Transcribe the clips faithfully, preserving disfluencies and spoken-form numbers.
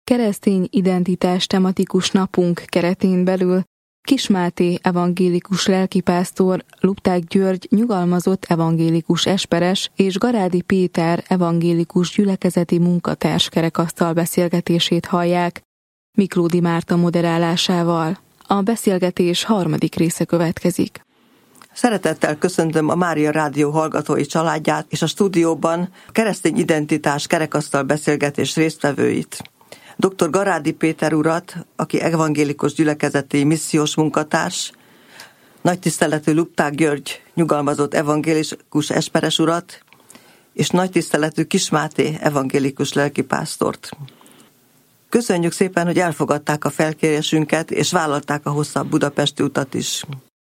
Keresztény identitás tematikus napunk keretén belül Kiss Máté evangélikus lelkipásztor, Lupták György nyugalmazott evangélikus esperes és Garádi Péter evangélikus gyülekezeti munkatárs kerekasztal beszélgetését hallják Miklódi Márta moderálásával. A beszélgetés harmadik része következik. Szeretettel köszöntöm a Mária Rádió hallgatói családját és a stúdióban a keresztény identitás kerekasztal beszélgetés résztvevőit. doktor Garádi Péter urat, aki evangélikus gyülekezeti missziós munkatárs, nagy tiszteletű Lupták György nyugalmazott evangélikus esperes urat, és nagy tiszteletű Kiss Máté evangélikus lelkipásztort. Köszönjük szépen, hogy elfogadták a felkérésünket, és vállalták a hosszabb budapesti utat is.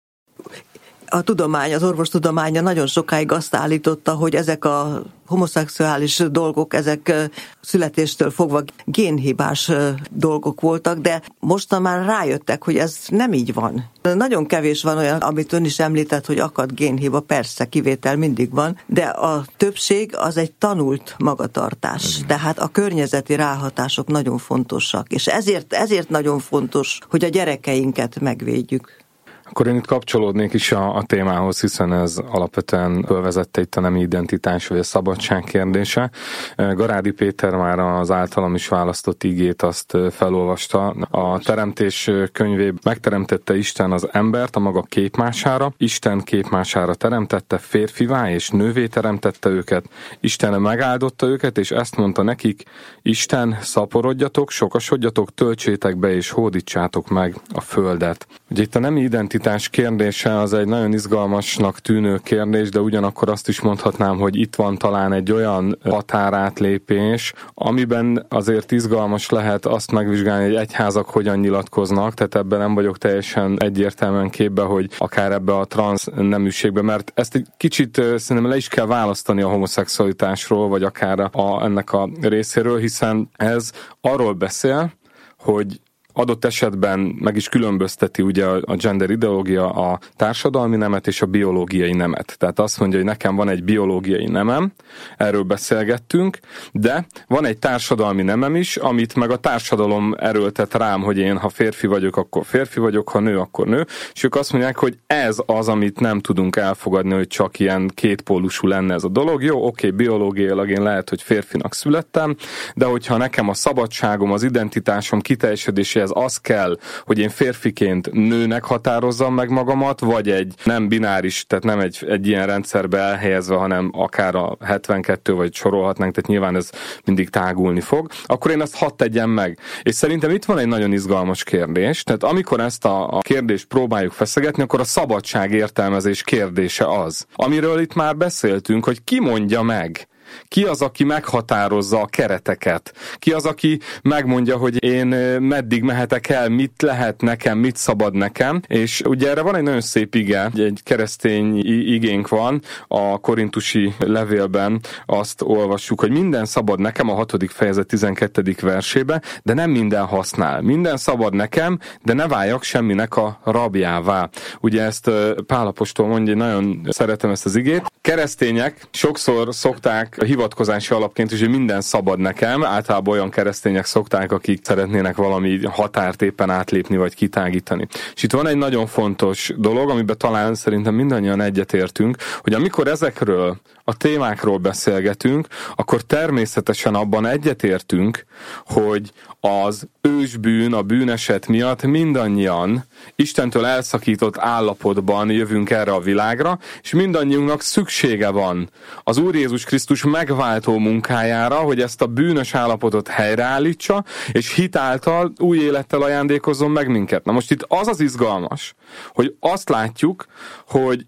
A tudomány, az orvostudománya nagyon sokáig azt állította, hogy ezek a homoszexuális dolgok, ezek születéstől fogva génhibás dolgok voltak, de most már rájöttek, hogy ez nem így van. Nagyon kevés van olyan, amit ön is említett, hogy akad génhiba, persze, kivétel mindig van, de a többség az egy tanult magatartás. Tehát a környezeti ráhatások nagyon fontosak, és ezért, ezért nagyon fontos, hogy a gyerekeinket megvédjük. Akkor én itt kapcsolódnék is a, a témához, hiszen ez alapvetően fölvezette itt a nemi identitás vagy a szabadság kérdése. Garádi Péter már az általam is választott igét azt felolvasta. A Teremtés könyvében megteremtette Isten az embert a maga képmására, Isten képmására teremtette, férfivá és nővé teremtette őket, Isten megáldotta őket, és ezt mondta nekik: Isten, szaporodjatok, sokasodjatok, töltsétek be és hódítsátok meg a földet. Ugye itt a nemi identitás kérdése az egy nagyon izgalmasnak tűnő kérdés, de ugyanakkor azt is mondhatnám, hogy itt van talán egy olyan határátlépés, amiben azért izgalmas lehet azt megvizsgálni, hogy egyházak hogyan nyilatkoznak, tehát ebben nem vagyok teljesen egyértelműen képbe, hogy akár ebbe a transz neműségbe, mert ezt egy kicsit szerintem le is kell választani a homoszexualitásról, vagy akár a, ennek a részéről, hiszen ez arról beszél, hogy adott esetben meg is különbözteti ugye a gender ideológia a társadalmi nemet és a biológiai nemet. Tehát azt mondja, hogy nekem van egy biológiai nemem, erről beszélgettünk, de van egy társadalmi nemem is, amit meg a társadalom erőltet rám, hogy én ha férfi vagyok, akkor férfi vagyok, ha nő, akkor nő, és ők azt mondják, hogy ez az, amit nem tudunk elfogadni, hogy csak ilyen kétpólusú lenne ez a dolog. Jó, oké, biológiailag én lehet, hogy férfinak születtem, de hogyha nekem a szabadságom, az identitásom kiteljesedése ez az kell, hogy én férfiként nőnek határozzam meg magamat, vagy egy nem bináris, tehát nem egy, egy ilyen rendszerbe elhelyezve, hanem akár a hetvenkettő, vagy sorolhatnánk, tehát nyilván ez mindig tágulni fog, akkor én ezt hadd tegyem meg. És szerintem itt van egy nagyon izgalmas kérdés, tehát amikor ezt a, a kérdést próbáljuk feszegetni, akkor a szabadság értelmezés kérdése az, amiről itt már beszéltünk, hogy ki mondja meg, ki az, aki meghatározza a kereteket? Ki az, aki megmondja, hogy én meddig mehetek el, mit lehet nekem, mit szabad nekem? És ugye erre van egy nagyon szép ige, egy keresztény igénk van, a korintusi levélben azt olvassuk, hogy minden szabad nekem, a hatodik fejezet tizenkettedik versében, de nem minden használ. Minden szabad nekem, de ne váljak semminek a rabjává. Ugye ezt Pál apostol mondja, nagyon szeretem ezt az igét. Keresztények sokszor szokták hivatkozási alapként is, hogy minden szabad nekem, általában olyan keresztények szokták, akik szeretnének valami határt éppen átlépni, vagy kitágítani. És itt van egy nagyon fontos dolog, amiben talán szerintem mindannyian egyetértünk, hogy amikor ezekről a témákról beszélgetünk, akkor természetesen abban egyetértünk, hogy az ősbűn, a bűneset miatt mindannyian Istentől elszakított állapotban jövünk erre a világra, és mindannyiunknak szüksége van az Úr Jézus Krisztus megváltó munkájára, hogy ezt a bűnös állapotot helyreállítsa, és hitáltal új élettel ajándékozzon meg minket. Na most itt az az izgalmas, hogy azt látjuk, hogy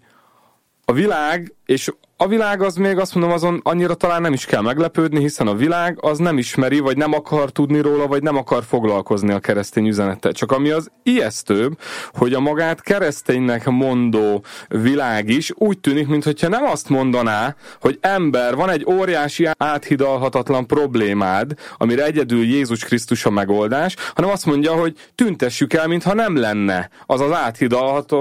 a világ, és a világ az még azt mondom, azon annyira talán nem is kell meglepődni, hiszen a világ az nem ismeri, vagy nem akar tudni róla, vagy nem akar foglalkozni a keresztény üzenettel. Csak ami az ijesztőbb, hogy a magát kereszténynek mondó világ is úgy tűnik, mintha nem azt mondaná, hogy ember, van egy óriási áthidalhatatlan problémád, amire egyedül Jézus Krisztus a megoldás, hanem azt mondja, hogy tüntessük el, mintha nem lenne az az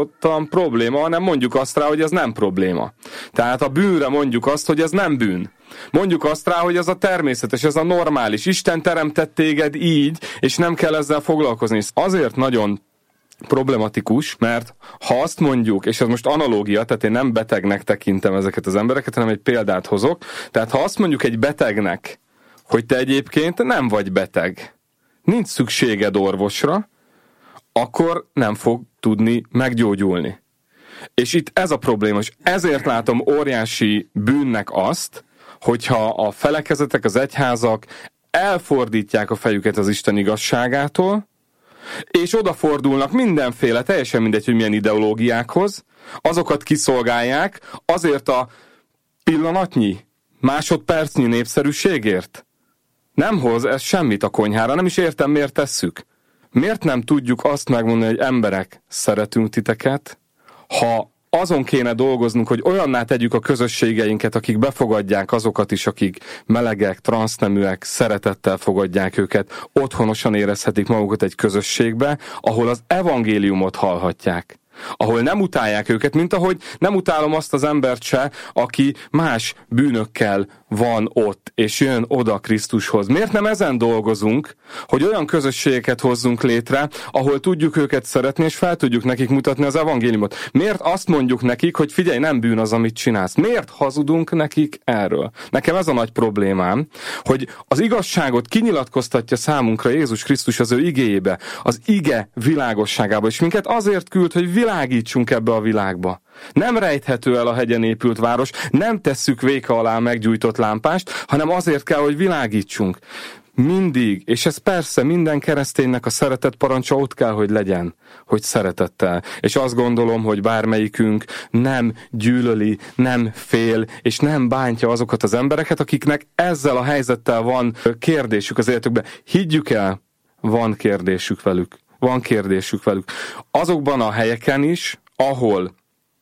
áthidalhatatlan probléma, hanem mondjuk azt rá, hogy ez nem probléma. Tehát a bűnre mondjuk azt, hogy ez nem bűn. Mondjuk azt rá, hogy ez a természetes, ez a normális. Isten teremtett téged így, és nem kell ezzel foglalkozni. Azért nagyon problematikus, mert ha azt mondjuk, és ez most analógia, tehát én nem betegnek tekintem ezeket az embereket, hanem egy példát hozok, tehát ha azt mondjuk egy betegnek, hogy te egyébként nem vagy beteg, nincs szükséged orvosra, akkor nem fog tudni meggyógyulni. És itt ez a probléma, és ezért látom óriási bűnnek azt, hogyha a felekezetek, az egyházak elfordítják a fejüket az Isten igazságától, és odafordulnak mindenféle, teljesen mindegy, hogy milyen ideológiákhoz, azokat kiszolgálják azért a pillanatnyi, másodpercnyi népszerűségért. Nem hoz ez semmit a konyhára, nem is értem, miért tesszük. Miért nem tudjuk azt megmondani, hogy emberek, szeretünk titeket, ha azon kéne dolgoznunk, hogy olyanná tegyük a közösségeinket, akik befogadják azokat is, akik melegek, transzneműek, szeretettel fogadják őket, otthonosan érezhetik magukat egy közösségbe, ahol az evangéliumot hallhatják. Ahol nem utálják őket, mint ahogy nem utálom azt az embert se, aki más bűnökkel van ott, és jön oda Krisztushoz. Miért nem ezen dolgozunk, hogy olyan közösségeket hozzunk létre, ahol tudjuk őket szeretni, és fel tudjuk nekik mutatni az evangéliumot? Miért azt mondjuk nekik, hogy figyelj, nem bűn az, amit csinálsz? Miért hazudunk nekik erről? Nekem ez a nagy problémám, hogy az igazságot kinyilatkoztatja számunkra Jézus Krisztus az ő igéjébe, az ige világosságába, és minket azért küld, hogy világítsunk ebbe a világba. Nem rejthető el a hegyen épült város, nem tesszük véka alá meggyújtott lámpást, hanem azért kell, hogy világítsunk. Mindig, és ez persze minden kereszténynek a szeretet parancsa ott kell, hogy legyen, hogy szeretettel. És azt gondolom, hogy bármelyikünk nem gyűlöli, nem fél, és nem bántja azokat az embereket, akiknek ezzel a helyzettel van kérdésük az életükben. Higgyük el, van kérdésük velük. Van kérdésük velük. Azokban a helyeken is, ahol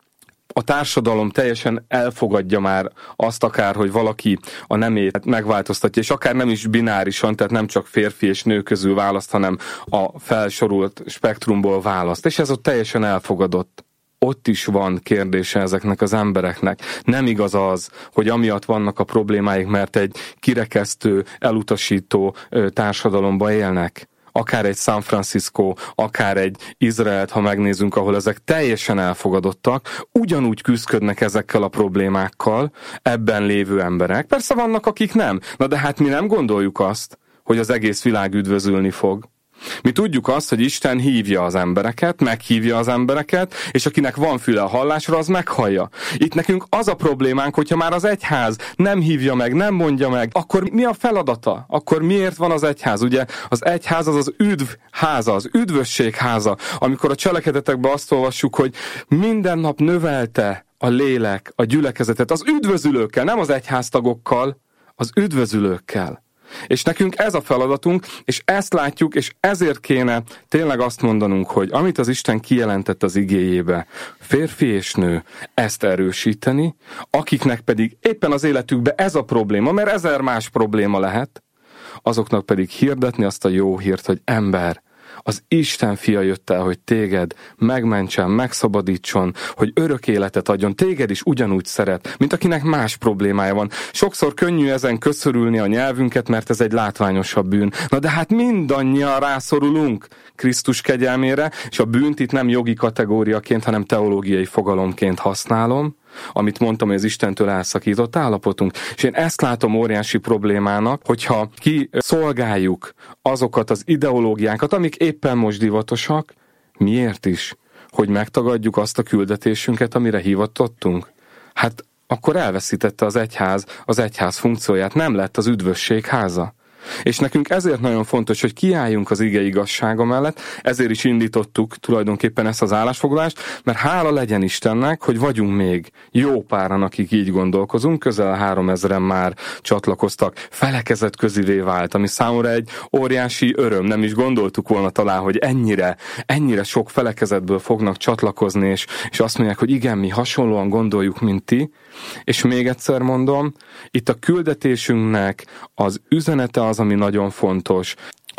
a társadalom teljesen elfogadja már azt akár, hogy valaki a nemét megváltoztatja, és akár nem is binárisan, tehát nem csak férfi és nő közül választ, hanem a felsorult spektrumból választ. És ez ott teljesen elfogadott. Ott is van kérdése ezeknek az embereknek. Nem igaz az, hogy amiatt vannak a problémáik, mert egy kirekesztő, elutasító társadalomban élnek. Akár egy San Francisco, akár egy Izraelt, ha megnézünk, ahol ezek teljesen elfogadottak, ugyanúgy küzdködnek ezekkel a problémákkal ebben lévő emberek. Persze vannak, akik nem. Na de hát mi nem gondoljuk azt, hogy az egész világ üdvözülni fog. Mi tudjuk azt, hogy Isten hívja az embereket, meghívja az embereket, és akinek van füle a hallásra, az meghallja. Itt nekünk az a problémánk, hogyha már az egyház nem hívja meg, nem mondja meg, akkor mi a feladata? Akkor miért van az egyház? Ugye az egyház az az üdv háza, az üdvösség háza, amikor a cselekedetekben azt olvassuk, hogy minden nap növelte a lélek, a gyülekezetet, az üdvözülőkkel, nem az egyháztagokkal, az üdvözülőkkel. És nekünk ez a feladatunk, és ezt látjuk, és ezért kéne tényleg azt mondanunk, hogy amit az Isten kijelentett az igéjébe, férfi és nő, ezt erősíteni, akiknek pedig éppen az életükben ez a probléma, mert ezer más probléma lehet, azoknak pedig hirdetni azt a jó hírt, hogy ember, az Isten fia jött el, hogy téged megmentsen, megszabadítson, hogy örök életet adjon, téged is ugyanúgy szeret, mint akinek más problémája van. Sokszor könnyű ezen köszörülni a nyelvünket, mert ez egy látványosabb bűn. Na de hát mindannyian rászorulunk Krisztus kegyelmére, és a bűnt itt nem jogi kategóriaként, hanem teológiai fogalomként használom, amit mondtam, hogy az Istentől elszakított állapotunk. És én ezt látom óriási problémának, hogyha ki szolgáljuk azokat az ideológiákat, amik éppen most divatosak, miért is? Hogy megtagadjuk azt a küldetésünket, amire hivatottunk? Hát akkor elveszítette az egyház az egyház funkcióját, nem lett az üdvösség háza. És nekünk ezért nagyon fontos, hogy kiálljunk az ige igazsága mellett, ezért is indítottuk tulajdonképpen ezt az állásfoglalást, mert hála legyen Istennek, hogy vagyunk még jó páran, akik így gondolkozunk, közel háromezren már csatlakoztak, felekezet közivé vált, ami számomra egy óriási öröm, nem is gondoltuk volna talán, hogy ennyire, ennyire sok felekezetből fognak csatlakozni, és, és azt mondják, hogy igen, mi hasonlóan gondoljuk, mint ti, és még egyszer mondom, itt a küldetésünknek az üzenete az, ami nagyon fontos.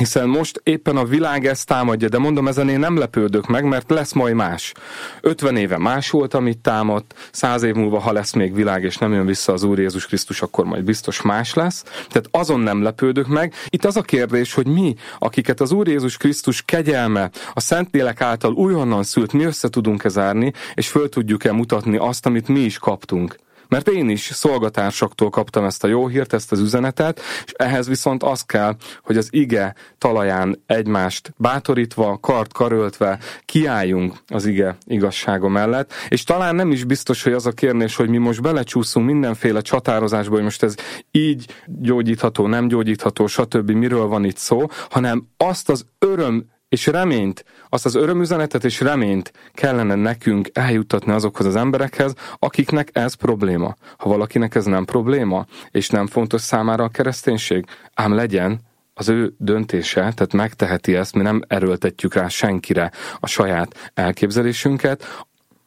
Hiszen most éppen a világ ezt támadja, de mondom, ezen én nem lepődök meg, mert lesz majd más. ötven éve más volt, amit támadt, száz év múlva, ha lesz még világ, és nem jön vissza az Úr Jézus Krisztus, akkor majd biztos más lesz. Tehát azon nem lepődök meg. Itt az a kérdés, hogy mi, akiket az Úr Jézus Krisztus kegyelme, a Szentlélek által újonnan szült, mi össze tudunk-e zárni, és föl tudjuk-e mutatni azt, amit mi is kaptunk. Mert én is szolgatársaktól kaptam ezt a jó hírt, ezt az üzenetet, és ehhez viszont az kell, hogy az ige talaján egymást bátorítva, kart karöltve kiálljunk az ige igazsága mellett, és talán nem is biztos, hogy az a kérdés, hogy mi most belecsúszunk mindenféle csatározásba, hogy most ez így gyógyítható, nem gyógyítható, stb. Miről van itt szó, hanem azt az öröm és reményt, azt az örömüzenetet és reményt kellene nekünk eljuttatni azokhoz az emberekhez, akiknek ez probléma. Ha valakinek ez nem probléma, és nem fontos számára a kereszténység, ám legyen az ő döntése, tehát megteheti ezt, mi nem erőltetjük rá senkire a saját elképzelésünket,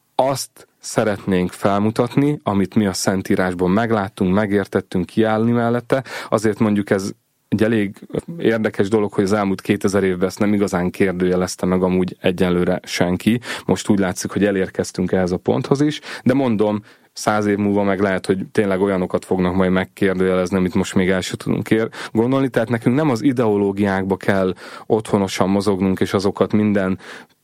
azt szeretnénk felmutatni, amit mi a Szentírásban megláttunk, megértettünk, kiállni mellette, azért mondjuk ez egy elég érdekes dolog, hogy az elmúlt kétezer évben ezt nem igazán kérdőjelezte meg amúgy egyenlőre senki. Most úgy látszik, hogy elérkeztünk ehhez a ponthoz is, de mondom, száz év múlva meg lehet, hogy tényleg olyanokat fognak majd megkérdőjelezni, amit most még el sem tudunk ér gondolni. Tehát nekünk nem az ideológiákba kell otthonosan mozognunk, és azokat minden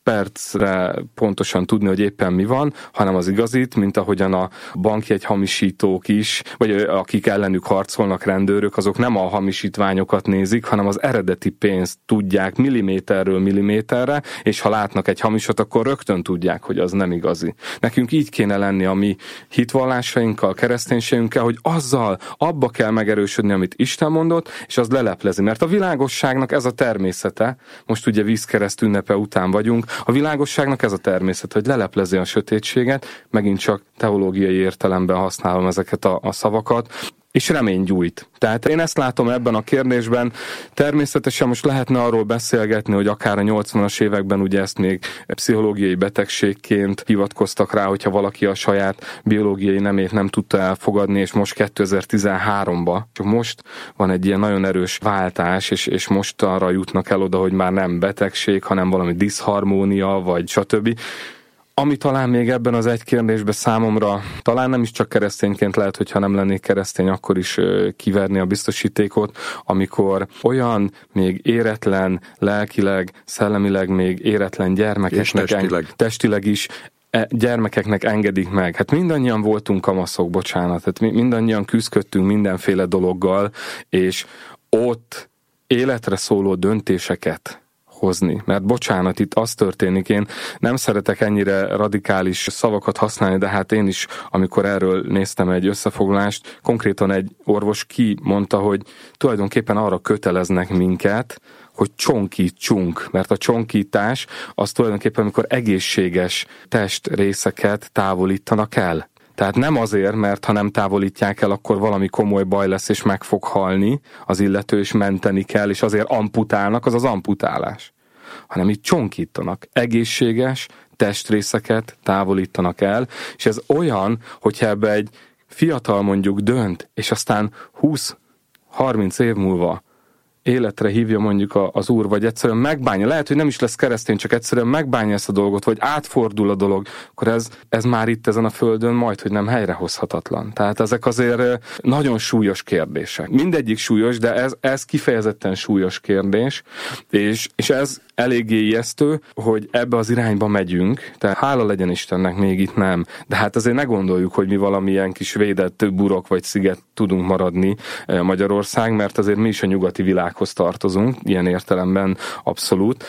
percre pontosan tudni, hogy éppen mi van, hanem az igazit, mint ahogyan a bankjegyhamisítók is, vagy akik ellenük harcolnak, rendőrök, azok nem a hamisítványokat nézik, hanem az eredeti pénzt tudják milliméterről milliméterre, és ha látnak egy hamisat, akkor rögtön tudják, hogy az nem igazi. Nekünk így kéne lenni a mi hitvallásainkkal, kereszténységünkkel, hogy azzal abba kell megerősödni, amit Isten mondott, és az leleplezi. Mert a világosságnak ez a természete, most ugye vízkereszt ünnepe után vagyunk, a világosságnak ez a természet, hogy leleplezi a sötétséget, megint csak teológiai értelemben használom ezeket a, a szavakat, és remény gyújt. Tehát én ezt látom ebben a kérdésben. Természetesen most lehetne arról beszélgetni, hogy akár a nyolcvanas években ugye ezt még pszichológiai betegségként hivatkoztak rá, hogyha valaki a saját biológiai nemét nem tudta elfogadni, és most kétezer-tizenháromban, csak most van egy ilyen nagyon erős váltás, és, és most arra jutnak el oda, hogy már nem betegség, hanem valami diszharmónia, vagy stb. Ami talán még ebben az egy kérdésben számomra, talán nem is csak keresztényként lehet, hogyha nem lennék keresztény, akkor is kiverni a biztosítékot, amikor olyan még éretlen, lelkileg, szellemileg még éretlen gyermekeknek, testileg. En, testileg is gyermekeknek engedik meg. Hát mindannyian voltunk kamaszok, bocsánat, hát mindannyian küzdködtünk mindenféle dologgal, és ott életre szóló döntéseket hozni. Mert bocsánat, itt az történik, én nem szeretek ennyire radikális szavakat használni, de hát én is, amikor erről néztem egy összefoglalást, konkrétan egy orvos kimondta, hogy tulajdonképpen arra köteleznek minket, hogy csonkítsunk, mert a csonkítás az tulajdonképpen, amikor egészséges testrészeket távolítanak el. Tehát nem azért, mert ha nem távolítják el, akkor valami komoly baj lesz, és meg fog halni az illető, és menteni kell, és azért amputálnak, az az amputálás. Hanem itt csonkítanak. Egészséges testrészeket távolítanak el, és ez olyan, hogyha ebbe egy fiatal mondjuk dönt, és aztán húsz-harminc év múlva életre hívja mondjuk az Úr, vagy egyszerűen megbánja, lehet, hogy nem is lesz keresztény, csak egyszerűen megbánja ezt a dolgot, vagy átfordul a dolog, akkor ez, ez már itt ezen a földön majd, hogy nem helyrehozhatatlan. Tehát ezek azért nagyon súlyos kérdések. Mindegyik súlyos, de ez, ez kifejezetten súlyos kérdés, és, és ez eléggé ijesztő, hogy ebbe az irányba megyünk, tehát hála legyen Istennek, még itt nem. De hát azért ne gondoljuk, hogy mi valamilyen kis védett burok vagy sziget tudunk maradni Magyarország, mert azért mi is a nyugati világhoz tartozunk, ilyen értelemben abszolút.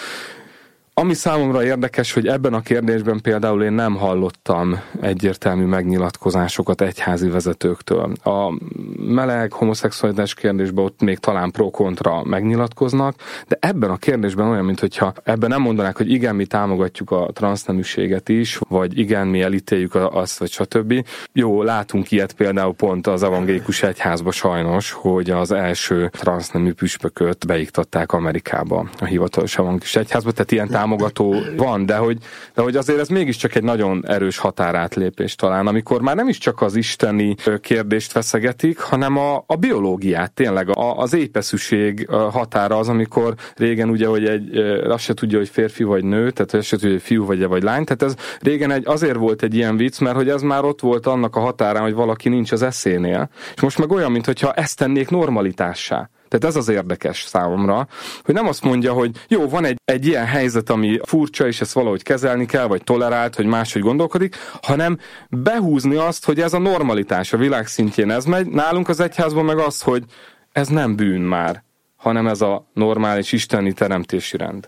Ami számomra érdekes, hogy ebben a kérdésben például én nem hallottam egyértelmű megnyilatkozásokat egyházi vezetőktől. A meleg, homoszexualitás kérdésben ott még talán pro-kontra megnyilatkoznak, de ebben a kérdésben olyan, mintha ebben nem mondanák, hogy igen, mi támogatjuk a transzneműséget is, vagy igen, mi elítéljük azt, vagy stb. Jó, látunk ilyet például pont az evangélikus egyházba sajnos, hogy az első transznemű püspököt beiktatták Amerikába, a hivatalos evangélikus egyházba, tehát ilyen támogató van, de hogy, de hogy azért ez mégiscsak egy nagyon erős határátlépés talán, amikor már nem is csak az isteni kérdést feszegetik, hanem a, a biológiát, tényleg a, az épeszűség határa az, amikor régen ugye, hogy egy, azt se tudja, hogy férfi vagy nő, tehát azt se tudja, hogy fiú vagy, vagy lány, tehát ez régen egy, azért volt egy ilyen vicc, mert hogy ez már ott volt annak a határán, hogy valaki nincs az eszénél, és most meg olyan, mintha ezt tennék normalitássá. Tehát ez az érdekes számomra, hogy nem azt mondja, hogy jó, van egy, egy ilyen helyzet, ami furcsa, és ezt valahogy kezelni kell, vagy tolerált, hogy máshogy gondolkodik, hanem behúzni azt, hogy ez a normalitás a világ szintjén ez megy. Nálunk az egyházban meg az, hogy ez nem bűn már, hanem ez a normális isteni teremtési rend.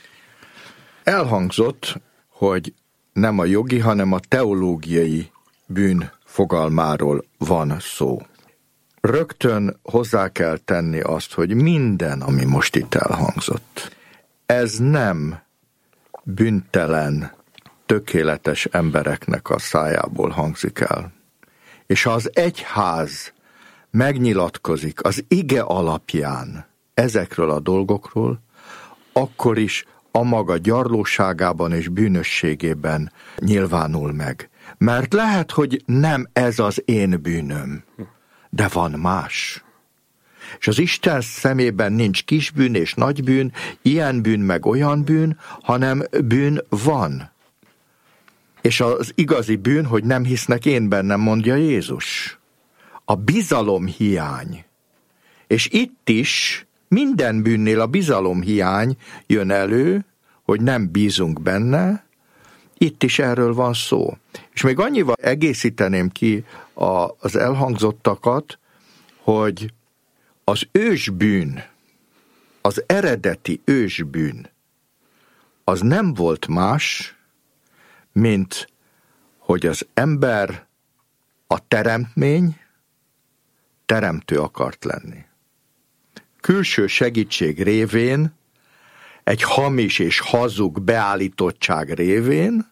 Elhangzott, hogy nem a jogi, hanem a teológiai bűn fogalmáról van szó. Rögtön hozzá kell tenni azt, hogy minden, ami most itt elhangzott, ez nem bűntelen, tökéletes embereknek a szájából hangzik el. És ha az egyház megnyilatkozik az ige alapján ezekről a dolgokról, akkor is a maga gyarlóságában és bűnösségében nyilvánul meg. Mert lehet, hogy nem ez az én bűnöm, de van más. És az Isten szemében nincs kis bűn és nagy bűn, ilyen bűn meg olyan bűn, hanem bűn van. És az igazi bűn, hogy nem hisznek én bennem, mondja Jézus. A bizalomhiány. És itt is minden bűnnél a bizalomhiány jön elő, hogy nem bízunk benne, itt is erről van szó. És még annyival egészíteném ki a, az elhangzottakat, hogy az ősbűn, az eredeti ősbűn, az nem volt más, mint hogy az ember, a teremtmény teremtő akart lenni. Külső segítség révén, egy hamis és hazug beállítottság révén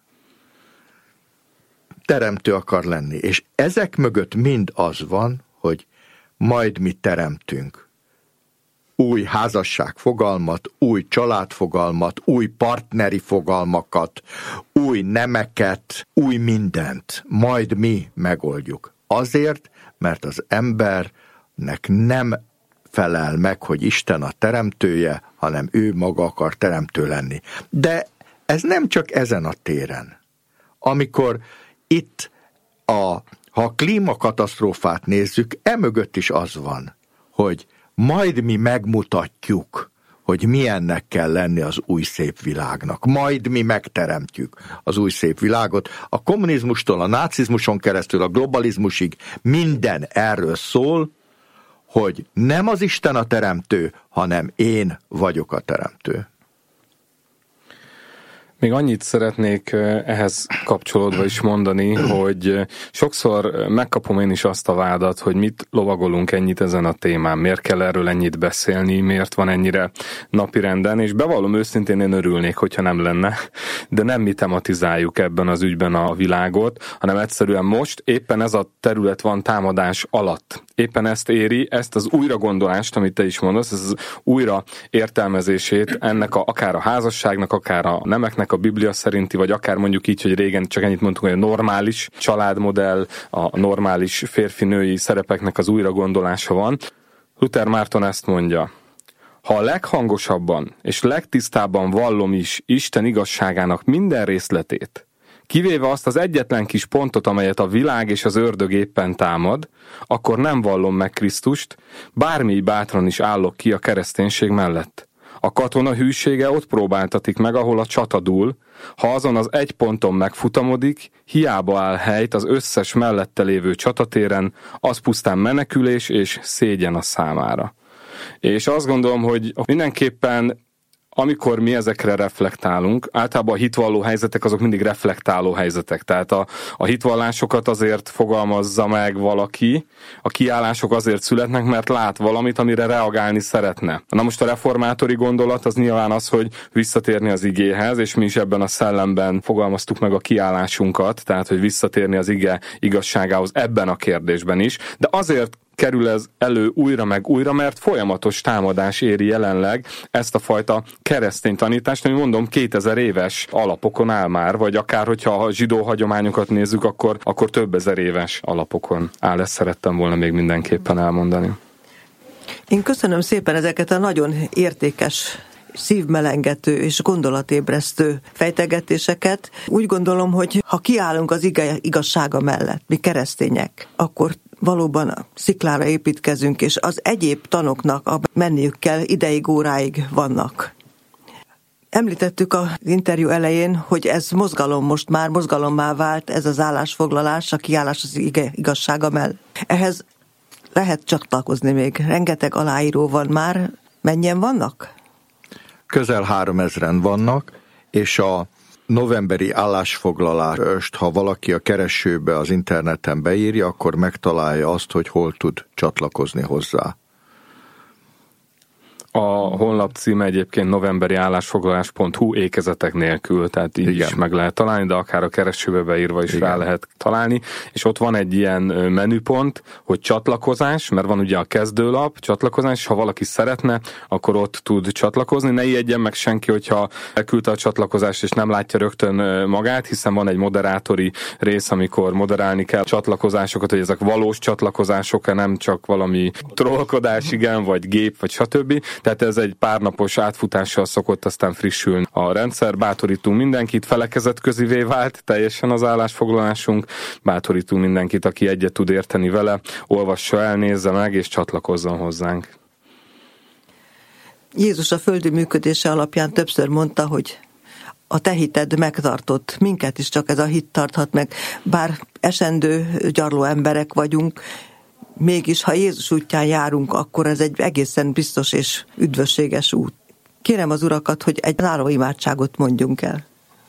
teremtő akar lenni. És ezek mögött mind az van, hogy majd mi teremtünk. Új házasság fogalmat, új családfogalmat, új partneri fogalmakat, új nemeket, új mindent. Majd mi megoldjuk. Azért, mert az embernek nem felel meg, hogy Isten a teremtője, hanem ő maga akar teremtő lenni. De ez nem csak ezen a téren. Amikor itt, a, ha a klímakatasztrófát nézzük, emögött is az van, hogy majd mi megmutatjuk, hogy milyennek kell lenni az új szép világnak. Majd mi megteremtjük az új szép világot. A kommunizmustól, a nácizmuson keresztül, a globalizmusig minden erről szól, hogy nem az Isten a teremtő, hanem én vagyok a teremtő. Még annyit szeretnék ehhez kapcsolódva is mondani, hogy sokszor megkapom én is azt a vádat, hogy mit lovagolunk ennyit ezen a témán, miért kell erről ennyit beszélni, miért van ennyire napirenden, és bevallom őszintén, én örülnék, hogyha nem lenne, de nem mi tematizáljuk ebben az ügyben a világot, hanem egyszerűen most éppen ez a terület van támadás alatt. Éppen ezt éri, ezt az újragondolást, amit te is mondasz, ez az újra értelmezését ennek a, akár a házasságnak, akár a nemeknek a Biblia szerinti, vagy akár mondjuk így, hogy régen csak ennyit mondtunk, hogy a normális családmodell, a normális férfi-női szerepeknek az újragondolása van. Luther Márton ezt mondja: ha a leghangosabban és legtisztábban vallom is Isten igazságának minden részletét, kivéve azt az egyetlen kis pontot, amelyet a világ és az ördög éppen támad, akkor nem vallom meg Krisztust, bármi bátran is állok ki a kereszténység mellett. A katona hűsége ott próbáltatik meg, ahol a csata dúl, ha azon az egy ponton megfutamodik, hiába áll helyt az összes mellette lévő csatatéren, az pusztán menekülés és szégyen a számára. És azt gondolom, hogy mindenképpen amikor mi ezekre reflektálunk, általában a hitvalló helyzetek azok mindig reflektáló helyzetek, tehát a, a hitvallásokat azért fogalmazza meg valaki, a kiállások azért születnek, mert lát valamit, amire reagálni szeretne. Na most a reformátori gondolat az nyilván az, hogy visszatérni az igéhez, és mi is ebben a szellemben fogalmaztuk meg a kiállásunkat, tehát hogy visszatérni az ige igazságához ebben a kérdésben is, de azért kerül ez elő újra meg újra, mert folyamatos támadás éri jelenleg ezt a fajta keresztény tanítást, ami mondom kétezer éves alapokon áll már, vagy akár hogyha a zsidó hagyományokat nézzük, akkor, akkor több ezer éves alapokon áll. Ezt szerettem volna még mindenképpen elmondani. Én köszönöm szépen ezeket a nagyon értékes, szívmelengető és gondolatébresztő fejtegetéseket. Úgy gondolom, hogy ha kiállunk az ige igazsága mellett, mi keresztények, akkor valóban a sziklára építkezünk, és az egyéb tanoknak menniük kell, ideig, óráig vannak. Említettük az interjú elején, hogy ez mozgalom, most már mozgalommá vált ez az állásfoglalás, a kiállás az ige igazsága mellett. Ehhez lehet csatlakozni még. Rengeteg aláíró van már. Mennyien vannak? Közel háromezren vannak, és a novemberi állásfoglalást, ha valaki a keresőbe az interneten beírja, akkor megtalálja azt, hogy hol tud csatlakozni hozzá. A honlap címe egyébként novemberi állásfoglalás pont hu ékezetek nélkül, tehát így Igen. is meg lehet találni, de akár a keresőbe beírva is Igen. rá lehet találni, és ott van egy ilyen menüpont, hogy csatlakozás, mert van ugye a kezdőlap, csatlakozás, és ha valaki szeretne, akkor ott tud csatlakozni. Ne ijedjen meg senki, hogyha elküldte a csatlakozást, és nem látja rögtön magát, hiszen van egy moderátori rész, amikor moderálni kell csatlakozásokat, hogy ezek valós csatlakozások, nem csak valami trollkodás, igen, vagy gép, vagy stb. Tehát ez egy párnapos átfutással szokott aztán frissülni a rendszer. Bátorítunk mindenkit, felekezetközivé vált teljesen az állásfoglalásunk. Bátorítunk mindenkit, aki egyet tud érteni vele, olvassa el, nézze meg, és csatlakozzon hozzánk. Jézus a földi működése alapján többször mondta, hogy a te hited megtartott, minket is csak ez a hit tarthat meg. Bár esendő, gyarló emberek vagyunk, mégis, ha Jézus útján járunk, akkor ez egy egészen biztos és üdvösséges út. Kérem az urakat, hogy egy záró imádságot mondjunk el.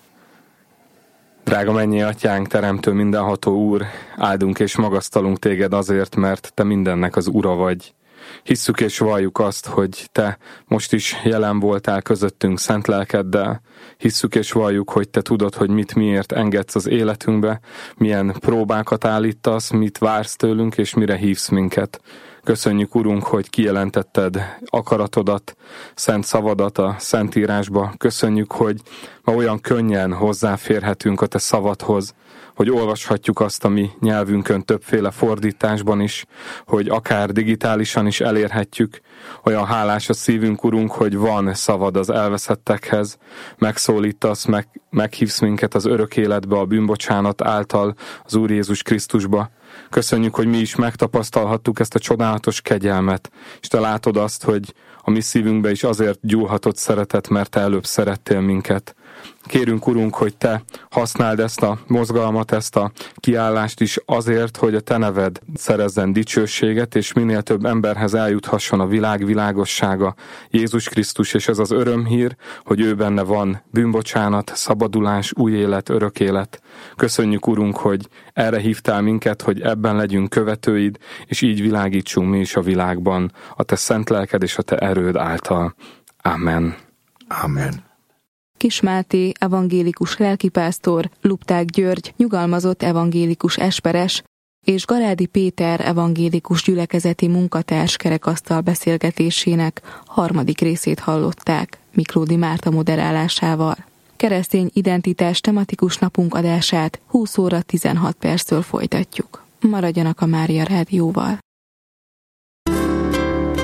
Drága mennyei Atyánk, Teremtő, mindenható Úr, áldunk és magasztalunk téged azért, mert te mindennek az ura vagy. Hisszük és valljuk azt, hogy te most is jelen voltál közöttünk szent lelkeddel. Hisszük és valljuk, hogy te tudod, hogy mit miért engedsz az életünkbe, milyen próbákat állítasz, mit vársz tőlünk, és mire hívsz minket. Köszönjük, Urunk, hogy kijelentetted akaratodat, szent szavadat a Szentírásba. Köszönjük, hogy ma olyan könnyen hozzáférhetünk a te szavadhoz, hogy olvashatjuk azt a mi nyelvünkön többféle fordításban is, hogy akár digitálisan is elérhetjük. Olyan hálás a szívünk, Urunk, hogy van szavad az elveszettekhez, megszólítasz, meg, meghívsz minket az örök életbe, a bűnbocsánat által az Úr Jézus Krisztusba. Köszönjük, hogy mi is megtapasztalhattuk ezt a csodálatos kegyelmet, és te látod azt, hogy a mi szívünkbe is azért gyúlhatott szeretet, mert te előbb szerettél minket. Kérünk, Urunk, hogy te használd ezt a mozgalmat, ezt a kiállást is azért, hogy a te neved szerezzen dicsőséget, és minél több emberhez eljuthasson a világ világossága, Jézus Krisztus, és ez az örömhír, hogy ő benne van bűnbocsánat, szabadulás, új élet, örök élet. Köszönjük, Urunk, hogy erre hívtál minket, hogy ebben legyünk követőid, és így világítsunk mi is a világban, a te szent lelked és a te erőd által. Amen. Amen. Kis Máté evangélikus lelkipásztor, Lupták György nyugalmazott evangélikus esperes és Garádi Péter evangélikus gyülekezeti munkatárs kerekasztal beszélgetésének harmadik részét hallották Miklódi Márta moderálásával. Keresztény identitás tematikus napunk adását húsz óra tizenhat perctől folytatjuk. Maradjanak a Mária Rádióval.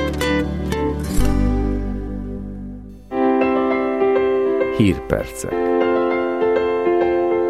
Hírpercek.